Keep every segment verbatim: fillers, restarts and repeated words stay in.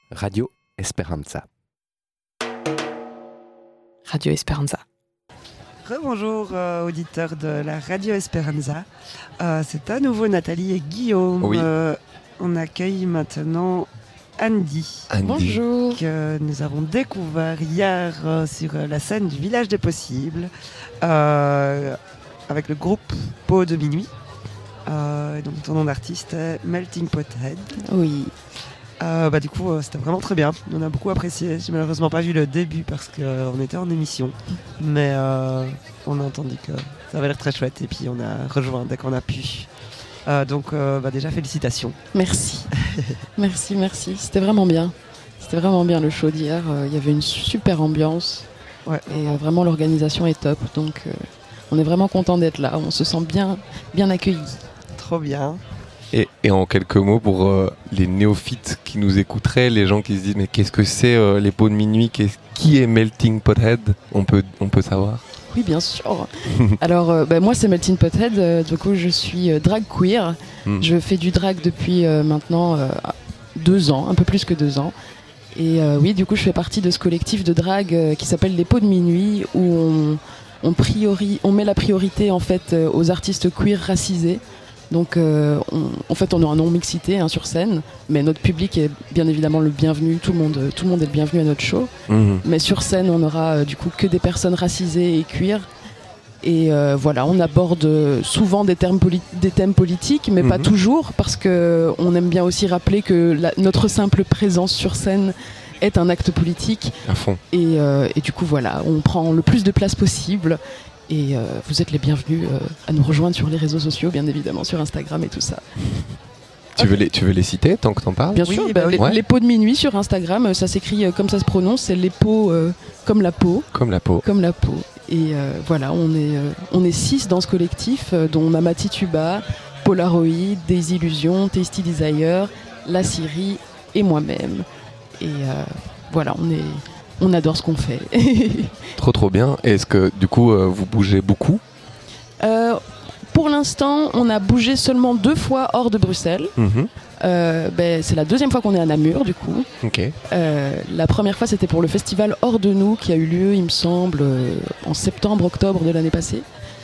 Radio Esperanza. Radio Esperanza. Rebonjour euh, auditeurs de la Radio Esperanza. Euh, c'est à nouveau Nathalie et Guillaume. Oui. Euh, on accueille maintenant Andy, Andy. Bonjour. que nous avons découvert hier euh, sur euh, la scène du Village des Possibles euh, avec le groupe Peau de Minuit. Euh, donc ton nom d'artiste est Melting Pot Head. Oui. Euh, bah, du coup, euh, c'était vraiment très bien. On a beaucoup apprécié. J'ai malheureusement pas vu le début parce qu'on euh, était en émission. Mais euh, on a entendu que ça avait l'air très chouette. Et puis on a rejoint dès qu'on a pu. Euh, donc euh, bah, déjà, félicitations. Merci. merci, merci. C'était vraiment bien. C'était vraiment bien le show d'hier. Il euh, y avait une super ambiance. Ouais. Et euh, vraiment, l'organisation est top. Donc, euh, on est vraiment content d'être là. On se sent bien, bien accueillis. Trop bien. Et, et en quelques mots pour euh, les néophytes qui nous écouteraient, les gens qui se disent mais qu'est-ce que c'est euh, les Peaux de Minuit, qu'est-ce, qui est Melting Pot Head, on peut, on peut savoir. Oui, bien sûr. Alors, euh, bah, moi, c'est Melting Pot Head. Euh, du coup, je suis euh, drag queer. Mm. Je fais du drag depuis euh, maintenant euh, deux ans, un peu plus que deux ans. Et euh, oui, du coup, je fais partie de ce collectif de drag euh, qui s'appelle Les Peaux de Minuit, où on, on, priori, on met la priorité en fait euh, aux artistes queer racisés. Donc, euh, on, en fait, on a un non-mixité hein, sur scène, mais notre public est bien évidemment le bienvenu. Tout le monde, tout le monde est le bienvenu à notre show. Mmh. Mais sur scène, on aura euh, du coup que des personnes racisées et queer. Et euh, voilà, on aborde souvent des, termes poli- des thèmes politiques, mais mmh. pas toujours, parce qu'on aime bien aussi rappeler que la, notre simple présence sur scène est un acte politique. À fond. Et, euh, et du coup, voilà, on prend le plus de place possible. Et euh, vous êtes les bienvenus euh, à nous rejoindre sur les réseaux sociaux, bien évidemment, sur Instagram et tout ça. Tu veux les, tu veux les citer tant que t'en parles? Bien oui, sûr, bah, bah, les, ouais. les Peaux de Minuit sur Instagram, ça s'écrit euh, comme ça se prononce, c'est les peaux euh, comme la peau. Comme la peau. Comme la peau. Et euh, voilà, on est, euh, on est six dans ce collectif, euh, dont Mama Tituba, Polaroid, Des Illusions, Tasty Desire, La Syrie et moi-même. Et euh, voilà, on est... On adore ce qu'on fait. Trop trop bien. Et est-ce que du coup euh, vous bougez beaucoup? euh, Pour l'instant, on a bougé seulement deux fois hors de Bruxelles. Mmh. Euh, ben, c'est la deuxième fois qu'on est à Namur, du coup. Ok. Euh, la première fois, c'était pour le festival Hors de nous, qui a eu lieu, il me semble, euh, en septembre-octobre de l'année passée.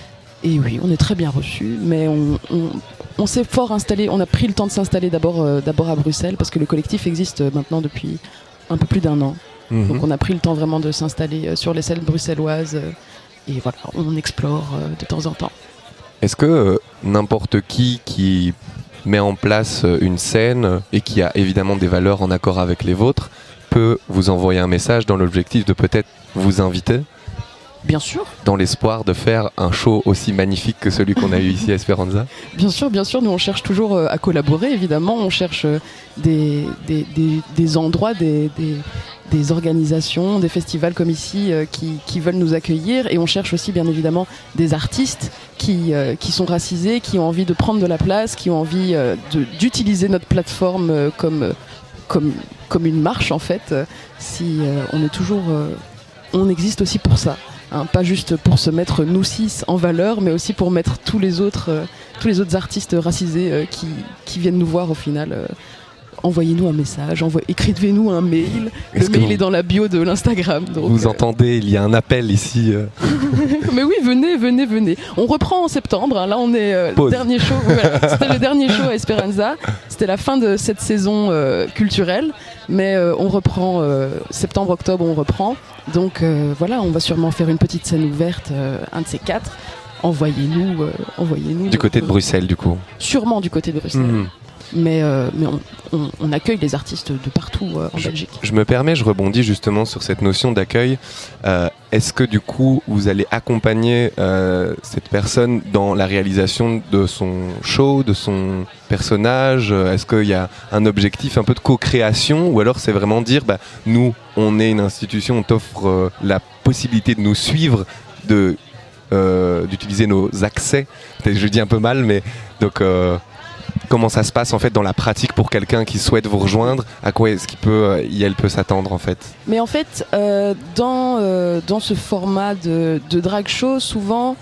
Et oui, on est très bien reçus, mais on, on, on s'est fort installé. On a pris le temps de s'installer d'abord, euh, d'abord à Bruxelles, parce que le collectif existe maintenant depuis un peu plus d'un an. Mmh. Donc on a pris le temps vraiment de s'installer sur les scènes bruxelloises euh, et voilà, on explore euh, de temps en temps. Est-ce que euh, n'importe qui qui met en place euh, une scène et qui a évidemment des valeurs en accord avec les vôtres peut vous envoyer un message dans l'objectif de peut-être vous inviter? Bien sûr. Dans l'espoir de faire un show aussi magnifique que celui qu'on a eu ici à Esperanza? Bien sûr, bien sûr, nous on cherche toujours euh, à collaborer, évidemment, on cherche euh, des, des, des, des endroits, des, des, des organisations, des festivals comme ici euh, qui, qui veulent nous accueillir, et on cherche aussi bien évidemment des artistes qui, euh, qui sont racisés, qui ont envie de prendre de la place, qui ont envie euh, de, d'utiliser notre plateforme euh, comme, euh, comme, comme une marche en fait. Euh, si euh, on est toujours, euh, on existe aussi pour ça. Hein, pas juste pour se mettre nous six en valeur, mais aussi pour mettre tous les autres, euh, tous les autres artistes racisés euh, qui, qui viennent nous voir au final. Euh, envoyez-nous un message, envoie... écrivez-nous un mail. Est-ce le mail vous... est dans la bio de l'Instagram. Donc, vous euh... entendez, il y a un appel ici. Euh... mais oui, venez, venez, venez. On reprend en septembre. Hein, là, on est euh, le dernier show. Voilà, c'était le dernier show à Esperanza. C'était la fin de cette saison euh, culturelle, mais euh, on reprend euh, septembre-octobre. On reprend. Donc euh, voilà, on va sûrement faire une petite scène ouverte, euh, un de ces quatre. Envoyez-nous, euh, envoyez-nous. Du côté de Bruxelles, du coup. Sûrement du côté de Bruxelles. Mmh. Mais, euh, mais on, on, on accueille les artistes de partout euh, en je, Belgique. Je me permets, je rebondis justement sur cette notion d'accueil. Euh, est-ce que du coup, vous allez accompagner euh, cette personne dans la réalisation de son show, de son personnage? Est-ce qu'il y a un objectif un peu de co-création? Ou alors c'est vraiment dire, bah, nous, on est une institution, on t'offre euh, la possibilité de nous suivre, de, euh, d'utiliser nos accès. Peut-être que je dis un peu mal, mais donc... Euh, comment ça se passe en fait dans la pratique pour quelqu'un qui souhaite vous rejoindre? À quoi est-ce qu'il peut, euh, elle peut s'attendre en fait? Mais en fait, euh, dans, euh, dans ce format de, de drag show, souvent,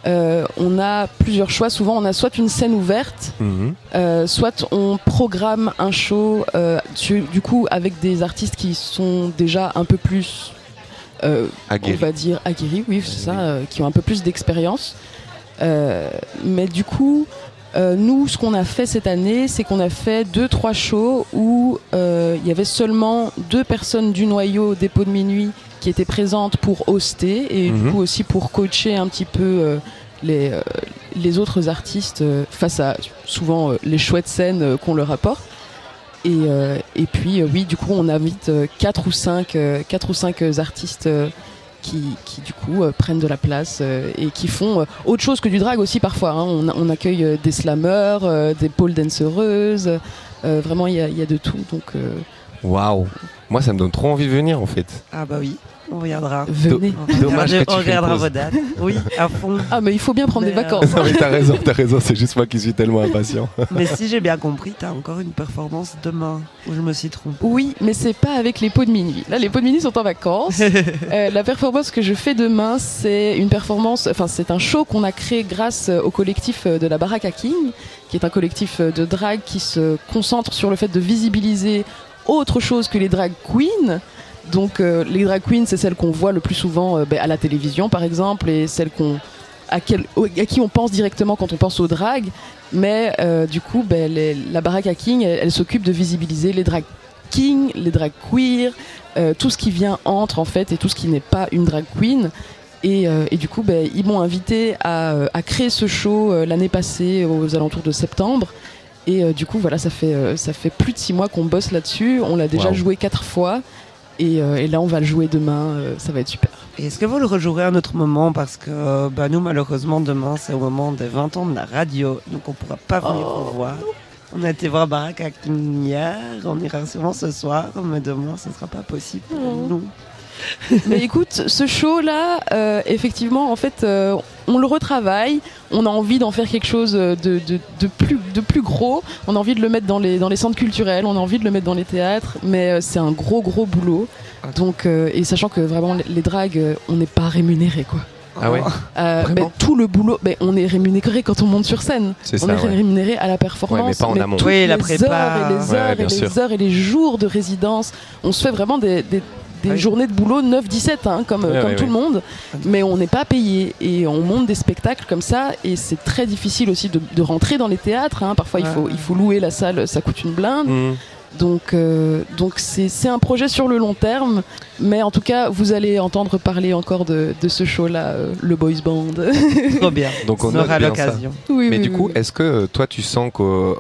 euh, on a plusieurs choix. Souvent, on a soit une scène ouverte, mmh. euh, soit on programme un show, euh, du, du coup, avec des artistes qui sont déjà un peu plus, euh, on va dire, aguerris, oui, c'est ça, euh, qui ont un peu plus d'expérience. Euh, mais du coup, euh, nous, ce qu'on a fait cette année, c'est qu'on a fait deux, trois shows où euh, il y avait seulement deux personnes du noyau Dépôt de Minuit qui étaient présentes pour hoster et mmh. du coup aussi pour coacher un petit peu euh, les, euh, les autres artistes euh, face à souvent euh, les chouettes scènes euh, qu'on leur apporte. Et, euh, et puis euh, oui, du coup, on invite euh, quatre ou cinq, euh, quatre ou cinq euh, artistes euh, qui, qui du coup euh, prennent de la place euh, et qui font euh, autre chose que du drag aussi parfois. Hein. On, on accueille euh, des slammeurs, euh, des pole dancereuses. Euh, vraiment, il y, y a de tout. Donc. Waouh wow. Moi, ça me donne trop envie de venir en fait. Ah bah oui. On regardera. Venez. Dommage que tu on regardera vos dates. Oui, à fond. Ah mais il faut bien prendre mais des vacances. Euh... non mais t'as raison, t'as raison. C'est juste moi qui suis tellement impatient. Mais si j'ai bien compris, t'as encore une performance demain. Ou je me suis trompée. Oui, mais c'est pas avec les pots de minuit. Là, les pots de minuit sont en vacances. euh, la performance que je fais demain, c'est une performance. Enfin, c'est un show qu'on a créé grâce au collectif de la Baraque à King, qui est un collectif de drag qui se concentre sur le fait de visibiliser autre chose que les drag queens. Donc euh, les drag queens, c'est celles qu'on voit le plus souvent euh, bah, à la télévision par exemple, et celles qu'on, à, quel, à qui on pense directement quand on pense au drag. Mais euh, du coup, bah, les, la Baraque à King, elle, elle s'occupe de visibiliser les drag kings, les drag queer, euh, tout ce qui vient entre en fait et tout ce qui n'est pas une drag queen. Et, euh, et du coup, bah, ils m'ont invité à, à créer ce show euh, l'année passée aux alentours de septembre. Et euh, du coup, voilà, ça fait, euh, ça fait plus de six mois qu'on bosse là-dessus. On l'a déjà wow. joué quatre fois. Et, euh, et là, on va le jouer demain. Euh, ça va être super. Et est-ce que vous le rejouerez à un autre moment? Parce que bah, nous, malheureusement, demain, c'est au moment des vingt ans de la radio. Donc, on ne pourra pas venir oh. vous voir. On a été voir Baraque à King hier. On ira sûrement ce soir. Mais demain, ce ne sera pas possible pour oh. nous. Mais écoute, ce show-là, euh, effectivement, en fait, euh, on le retravaille. On a envie d'en faire quelque chose de, de, de, plus, de plus gros. On a envie de le mettre dans les, dans les centres culturels. On a envie de le mettre dans les théâtres. Mais euh, c'est un gros, gros boulot. Donc, euh, et sachant que vraiment, les, les dragues, euh, on n'est pas rémunérés, quoi. Ah ouais euh, mais tout le boulot, mais on est rémunéré quand on monte sur scène. C'est on ça, est ouais. rémunéré à la performance. Ouais, mais pas en amont. Toutes oui, les la prépa. heures et les ouais, heures ouais, et les sûr. heures et les jours de résidence. On se fait vraiment des, des, des oui. journées de boulot neuf dix-sept, hein, comme, ouais, comme ouais, tout ouais. le monde. Mais on n'est pas payé. Et on monte des spectacles comme ça. Et c'est très difficile aussi de, de rentrer dans les théâtres. Hein. Parfois, ouais. il, faut, il faut louer la salle. Ça coûte une blinde. Mmh. Donc, euh, donc c'est, c'est un projet sur le long terme, mais en tout cas, vous allez entendre parler encore de, de ce show-là, euh, le Boys Band. Trop bien. Donc on aura bien l'occasion. Oui, mais oui, du oui, coup, oui. est-ce que toi, tu sens qu'en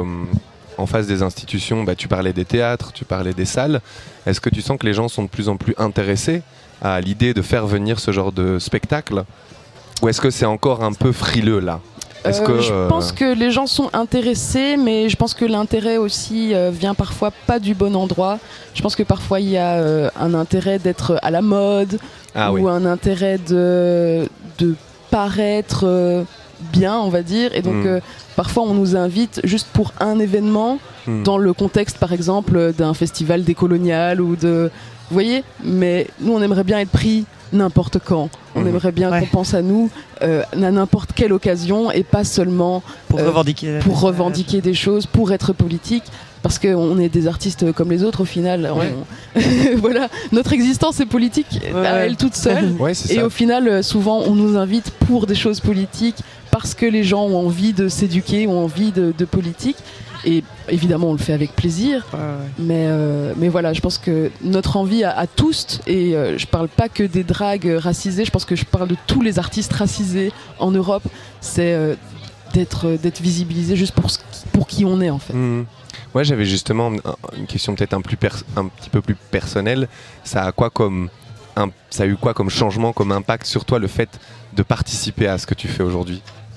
euh, face des institutions, bah, tu parlais des théâtres, tu parlais des salles, est-ce que tu sens que les gens sont de plus en plus intéressés à l'idée de faire venir ce genre de spectacle, ou est-ce que c'est encore un peu frileux là? Euh, que, je euh... pense que les gens sont intéressés, mais je pense que l'intérêt aussi euh, vient parfois pas du bon endroit. Je pense que parfois il y a euh, un intérêt d'être à la mode, ah, ou oui. un intérêt de, de paraître euh, bien, on va dire. Et donc mm. euh, parfois on nous invite juste pour un événement, mm. dans le contexte par exemple d'un festival décolonial ou de... Vous voyez? Mais nous on aimerait bien être pris n'importe quand. On mmh. aimerait bien ouais. qu'on pense à nous euh, à n'importe quelle occasion et pas seulement pour euh, revendiquer, pour revendiquer des choses, pour être politique, parce qu'on est des artistes comme les autres au final. Ouais. On... voilà, notre existence est politique ouais, à ouais. elle toute seule. Ouais, c'est et ça. Au final, souvent, on nous invite pour des choses politiques parce que les gens ont envie de s'éduquer, ont envie de, de politique. Et évidemment, on le fait avec plaisir. Ouais, ouais. Mais, euh, mais voilà, je pense que notre envie à, à tous, et euh, je parle pas que des dragues racisées, je pense que je parle de tous les artistes racisés en Europe, c'est euh, d'être, d'être visibilisés juste pour, ce, pour qui on est en fait. Mmh. Moi, j'avais justement une question peut-être un, plus pers- un petit peu plus personnelle. Ça a quoi comme un, ça a eu quoi comme changement, comme impact sur toi, le fait de participer à ce que tu fais aujourd'hui?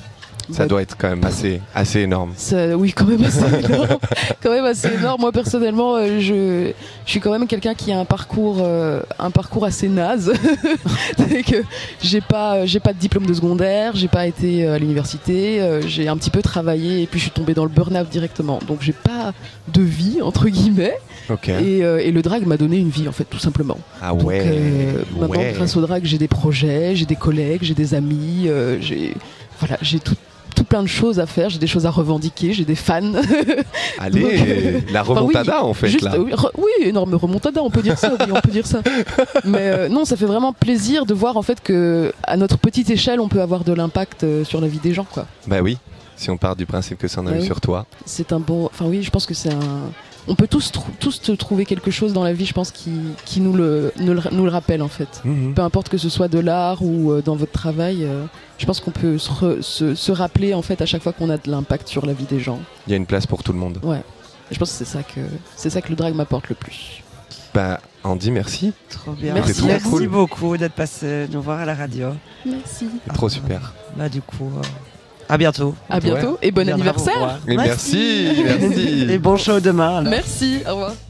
Ça Bah, doit être quand même assez, assez énorme. Ça- oui, quand même assez énorme. quand même assez énorme. Moi, personnellement, euh, je, je suis quand même quelqu'un qui a un parcours, euh, un parcours assez naze. C'est que j'ai pas, j'ai pas de diplôme de secondaire, j'ai pas été euh, à l'université, euh, j'ai un petit peu travaillé et puis je suis tombée dans le burn-out directement. Donc, j'ai pas de vie entre guillemets. Ok. Et, euh, et le drag m'a donné une vie, en fait, tout simplement. Ah Donc, ouais. euh, maintenant, ouais. grâce au drag, j'ai des projets, j'ai des collègues, j'ai des amis, euh, j'ai, voilà, j'ai tout, tout plein de choses à faire, j'ai des choses à revendiquer, j'ai des fans. Allez, Donc, euh, la enfin, oui, remontada en fait juste, là. euh, oui, re- oui, énorme remontada, on peut dire ça, oui, on peut dire ça. Mais euh, non, ça fait vraiment plaisir de voir en fait que à notre petite échelle, on peut avoir de l'impact euh, sur la vie des gens, quoi. Bah oui, si on part du principe que ça en a Bah eu oui. sur toi. C'est un bon, enfin oui, je pense que c'est un. On peut tous, trou- tous te trouver quelque chose dans la vie, je pense, qui, qui nous, le, nous, le, nous le rappelle en fait. Mhm. Peu importe que ce soit de l'art ou euh, dans votre travail, euh, je pense qu'on peut se, re- se, se rappeler en fait à chaque fois qu'on a de l'impact sur la vie des gens. Il y a une place pour tout le monde. Ouais. Et je pense que c'est ça que c'est ça que le drag m'apporte le plus. Bah Andy, merci. Trop bien. Merci C'était trop Merci cool. beaucoup d'être passé nous voir à la radio. Merci. C'est trop Ah, super. Bah du coup, euh, à bientôt. À bientôt et bon On viendra vous anniversaire. voir. Et merci, merci. Et bon show demain. alors. Merci. Au revoir.